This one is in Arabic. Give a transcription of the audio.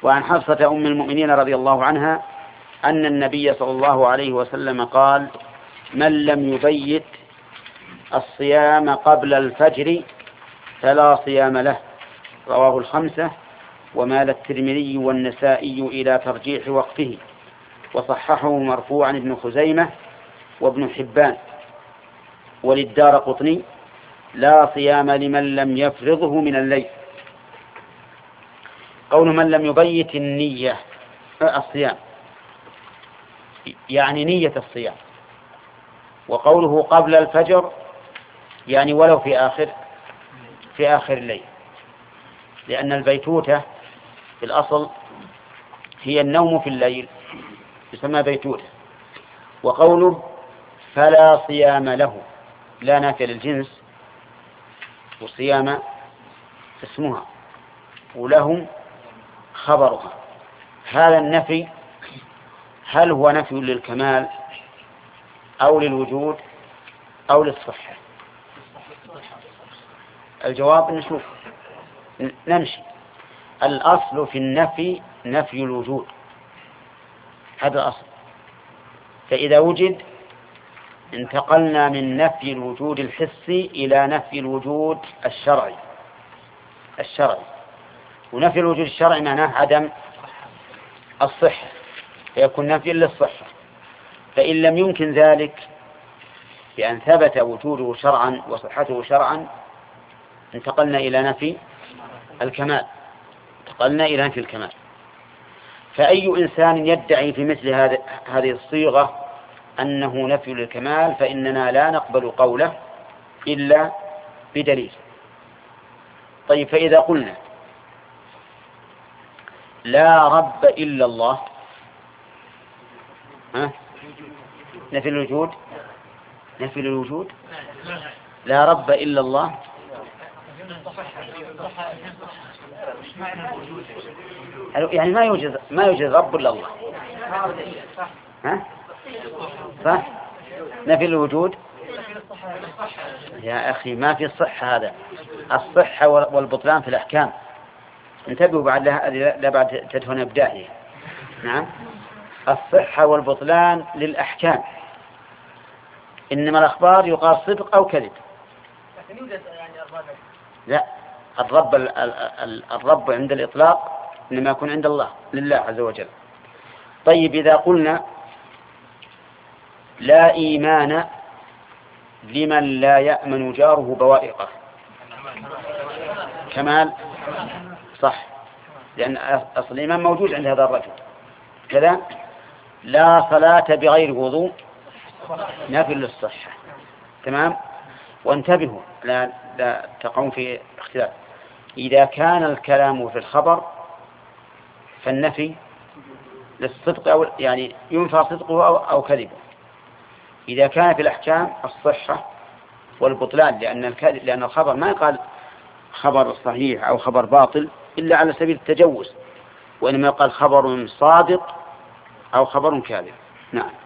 وعن حفصة أم المؤمنين رضي الله عنها أن النبي صلى الله عليه وسلم قال: من لم يبيت الصيام قبل الفجر فلا صيام له. رواه الخمسة، ومال الترمذي والنسائي إلى ترجيح وقته، وصححه مرفوعا ابن خزيمة وابن حبان. وللدارقطني: لا صيام لمن لم يفرضه من الليل. قول من لم يبيت النية الصيام يعني نية الصيام، وقوله قبل الفجر يعني ولو في آخر الليل، لأن البيتوتة في الأصل هي النوم في الليل، يسمى بيتوتة. وقوله فلا صيام له، لا نافية للجنس، والصيام اسمها وله خبرها. هذا النفي هل هو نفي للكمال أو للوجود أو للصحة؟ الجواب نشوف نمشي. الأصل في النفي نفي الوجود، هذا الأصل. فإذا وجد انتقلنا من نفي الوجود الحسي إلى نفي الوجود الشرعي. ونفي الوجود الشرعي معناه عدم الصحة، فيكون نفي للصحة. فإن لم يمكن ذلك بأن ثبت وجوده شرعا وصحته شرعا، انتقلنا إلى نفي الكمال. فأي إنسان يدعي في مثل هذه الصيغة أنه نفي للكمال فإننا لا نقبل قوله إلا بدليل. طيب، فإذا قلنا لا رب إلا الله، نفي الوجود لا رب إلا الله، يعني ما يوجد رب إلا الله، صح؟ نفي الوجود يا أخي ما في الصحة، هذا الصحة والبطلان في الأحكام. انتبهوا بعد لا بعد تدهن بداية. نعم، الصحة والبطلان للأحكام، إنما الأخبار يقال صدق أو كذب. لا، الرب عند الإطلاق إنما يكون عند الله، لله عز وجل. طيب، إذا قلنا لا إيمان لمن لا يأمن جاره بوائقه، كمال صح، لأن أصل الإيمان موجود عند هذا الرجل. كذا لا صلاة بغير وضوء، نفي للصحة. تمام. وانتبهوا لا تقعون في اختلاف. إذا كان الكلام في الخبر فالنفي للصدق، أو يعني ينفى صدقه أو كذبه. إذا كان في الأحكام الصحة والبطلان، لأن الخبر ما يقال خبر صحيح أو خبر باطل إلا على سبيل التجوز، وإنما يقال خبر صادق أو خبر كاذب. نعم.